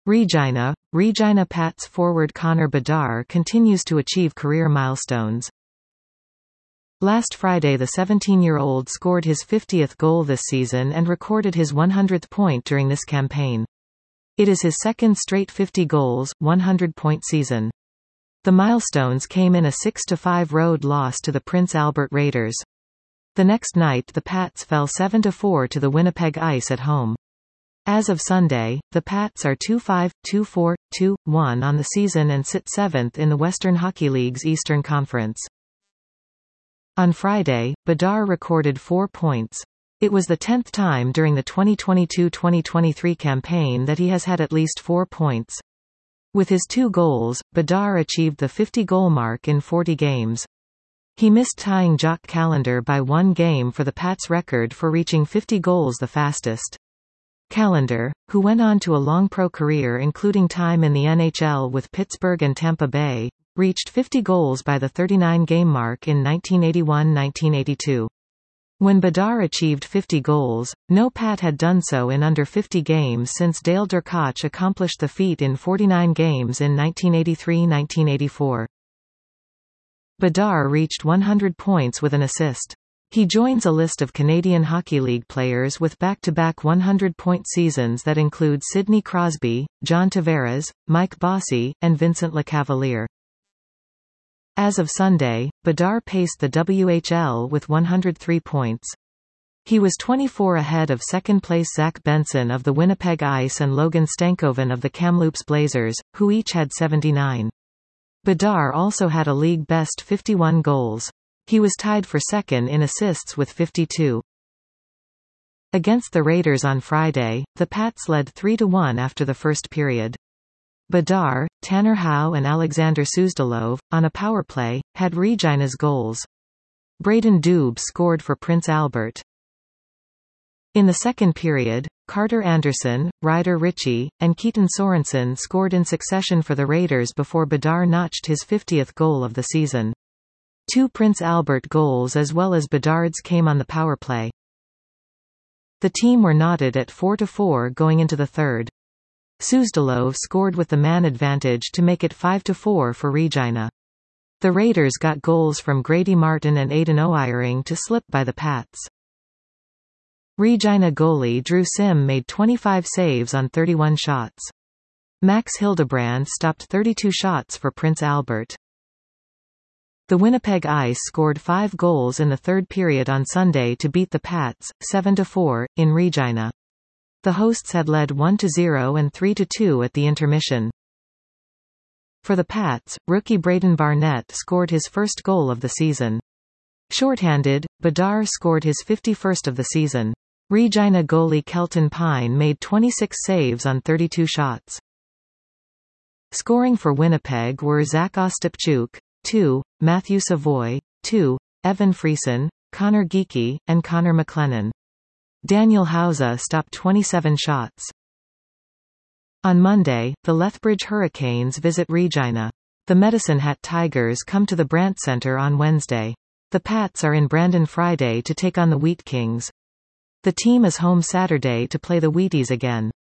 Regina Pats forward Connor Bedard continues to achieve career milestones. Last Friday the 17-year-old scored his 50th goal this season and recorded his 100th point during this campaign. It is his second straight 50 goals, 100-point season. The milestones came in a 6-5 road loss to the Prince Albert Raiders. The next night the Pats fell 7-4 to the Winnipeg Ice at home. As of Sunday, the Pats are 2-5, 2-4, 2-1 on the season and sit 7th in the Western Hockey League's Eastern Conference. On Friday, Bedard recorded 4 points. It was the 10th time during the 2022-2023 campaign that he has had at least 4 points. With his 2 goals, Bedard achieved the 50-goal mark in 40 games. He missed tying Jacques Callender by 1 game for the Pats' record for reaching 50 goals the fastest. Callender, who went on to a long pro career including time in the NHL with Pittsburgh and Tampa Bay, reached 50 goals by the 39-game mark in 1981-1982. When Bedard achieved 50 goals, no Pat had done so in under 50 games since Dale Durkach accomplished the feat in 49 games in 1983-1984. Bedard reached 100 points with an assist. He joins a list of Canadian Hockey League players with back-to-back 100-point seasons that include Sidney Crosby, John Tavares, Mike Bossy, and Vincent Lecavalier. As of Sunday, Bedard paced the WHL with 103 points. He was 24 ahead of second-place Zach Benson of the Winnipeg Ice and Logan Stankoven of the Kamloops Blazers, who each had 79. Bedard also had a league-best 51 goals. He was tied for second in assists with 52. Against the Raiders on Friday, the Pats led 3-1 after the first period. Bedard, Tanner Howe and Alexander Suzdalov, on a power play, had Regina's goals. Braden Dubé scored for Prince Albert. In the second period, Carter Anderson, Ryder Ritchie, and Keaton Sorensen scored in succession for the Raiders before Bedard notched his 50th goal of the season. 2 Prince Albert goals as well as Bedard's came on the power play. The team were knotted at 4-4 going into the third. Suzdalov scored with the man advantage to make it 5-4 for Regina. The Raiders got goals from Grady Martin and Aidan O'Eyering to slip by the Pats. Regina goalie Drew Sim made 25 saves on 31 shots. Max Hildebrand stopped 32 shots for Prince Albert. The Winnipeg Ice scored 5 goals in the third period on Sunday to beat the Pats, 7-4, in Regina. The hosts had led 1-0 and 3-2 at the intermission. For the Pats, rookie Braden Barnett scored his first goal of the season. Shorthanded, Bedard scored his 51st of the season. Regina goalie Kelton Pine made 26 saves on 32 shots. Scoring for Winnipeg were Zach Ostapchuk, 2, Matthew Savoy, 2, Evan Friesen, Connor Geekie, and Connor McLennan. Daniel Hauser stopped 27 shots. On Monday, the Lethbridge Hurricanes visit Regina. The Medicine Hat Tigers come to the Brandt Centre on Wednesday. The Pats are in Brandon Friday to take on the Wheat Kings. The team is home Saturday to play the Wheaties again.